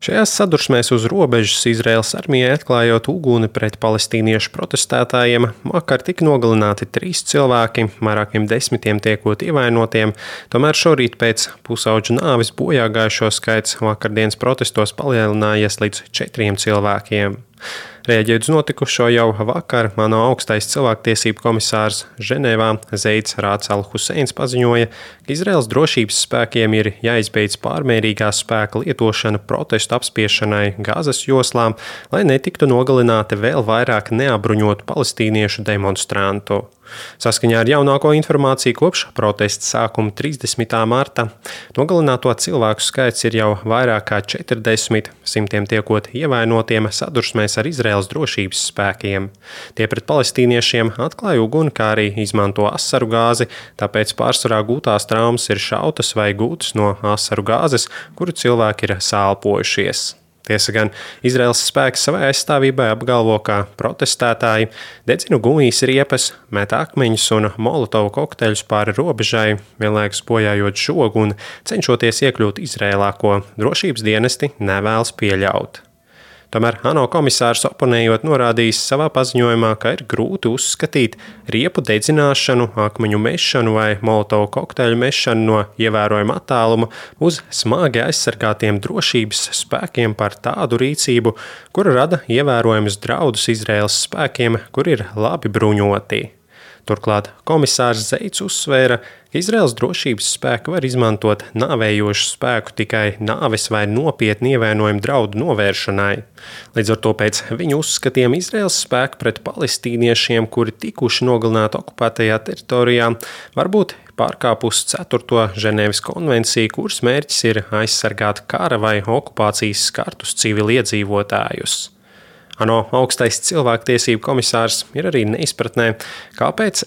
Šajās sadursmēs uz robežas Izraēlas armijai atklājot uguni pret palestīniešu protestētājiem, vakar tika nogalināti 3 cilvēki, vairākiem desmitiem tiekot ievainotiem, tomēr šorīt pēc pusauģu nāves bojāgājušo skaits vakardienas protestos palielinājies līdz 4 cilvēkiem. Reaģējot uz notikušo jau vakar, ANO augstais cilvēktiesību komisārs Ženēvā Zeids Rāds al-Huseins paziņoja, ka Izraēlas drošības spēkiem ir jāizbeidz pārmērīgā spēka lietošana protestu apspiešanai Gazas joslā, lai netiktu nogalināti vēl vairāk neapbruņotu palestīniešu demonstrantu. Saskaņā ar jaunāko informāciju kopš protesta sākuma 30. marta nogalināto cilvēku skaits ir jau vairāk kā 40, simtiem tiekot ievainotiem sadursmēs ar Izraēlas drošības spēkiem. Tie pret palestīniešiem atklāja uguni, kā arī izmanto asaru gāzi, tāpēc pārsvarā gūtās traumas ir šautas vai gūtas no asaru gāzes, kuru cilvēki ir sālpojušies. Tiesa gan Izraēlas spēki savai aizstāvībai apgalvo, ka protestētāji dedzina gumijas riepas, met akmeņus un molotovu kokteļus pāri robežai, vienlaikus bojājot žogu un cenšoties iekļūt Izraēlā, ko drošības dienesti nevēlas pieļaut. Tomēr ANO komisārs oponējot norādījis savā paziņojumā, ka ir grūti uzskatīt riepu dedzināšanu, akmeņu mešanu vai molotovu kokteļu mešanu no ievērojama attāluma uz smagi aizsargātiem drošības spēkiem par tādu rīcību, kura rada ievērojamus draudus Izraēlas spēkiem, kur ir labi bruņoti. Turklāt komisārs Zeids uzsvēra, ka Izraēlas drošības spēki var izmantot nāvējošu spēku tikai nāves vai nopietni ievainojumu draudu novēršanai. Līdz ar to pēc viņu uzskatiem Izraēlas spēki pret palestīniešiem, kuri tikuši nogalināti okupētajā teritorijā, varbūt pārkāpusi 4. Ženēvas konvenciju, kuras mērķis ir aizsargāt kara vai okupācijas skartus civiliedzīvotājus. ANO augstais cilvēktiesību komisārs ir arī neizpratnē, kāpēc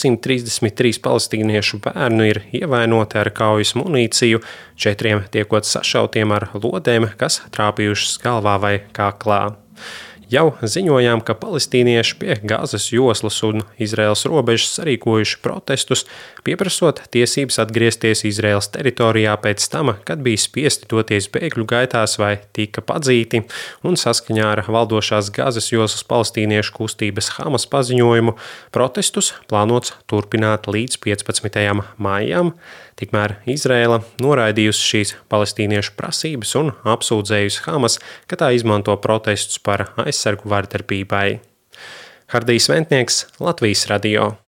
233 palestīniešu bērnu ir ievainoti ar kaujas munīciju, 4 tiekot sašautiem ar lodēm, kas trāpījušas galvā vai kaklā. Jau ziņojām, ka palestīnieši pie Gazas joslas un Izraēlas robežas sarīkojuši protestus, pieprasot tiesības atgriezties Izraēlas teritorijā pēc tam, kad bija spiesti doties bēgļu gaitās vai tika padzīti, un saskaņā ar valdošās Gazas joslas palestīniešu kustības Hamas paziņojumu protestus plānots turpināt līdz 15. maijam. Tikmēr Izraēla noraidījusi šīs palestīniešu prasības un apsūdzējusi Hamas, ka tā izmanto protestus par aizsargu vardarbībai. Hardijs Ventnieks, Latvijas radio.